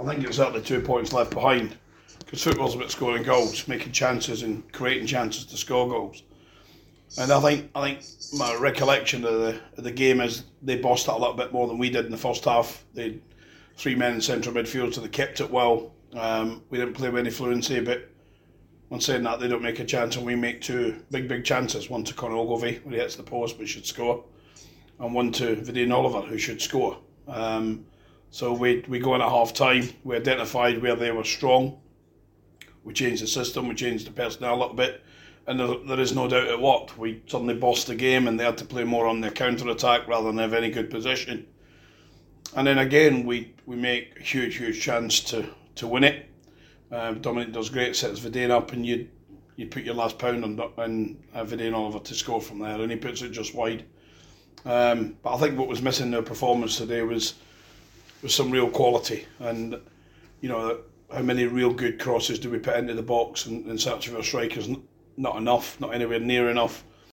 I think it's certainly 2 points left behind, because football's about scoring goals, making chances and creating chances to score goals. And I think my recollection of the game is they bossed it a little bit more than we did in the first half. They had 3 men in central midfield, so they kept it well. We didn't play with any fluency, but on saying that, they don't make a chance, and we make 2 big chances. One to Conor Ogilvie when he hits the post but should score, and one to Vidane Oliver who should score. So we go in at half time. We identified where they were strong. We changed the system, we changed the personnel a little bit, and there is no doubt it worked. We suddenly bossed the game, and they had to play more on their counter attack rather than have any good position. And then again, we make a huge chance to win it. Dominic does great, sets Vidane up, and you put your last pound on Vidane Oliver to score from there, and he puts it just wide. But I think what was missing in their performance today was some real quality, and how many real good crosses do we put into the box in search of our strikers? Not enough, not anywhere near enough.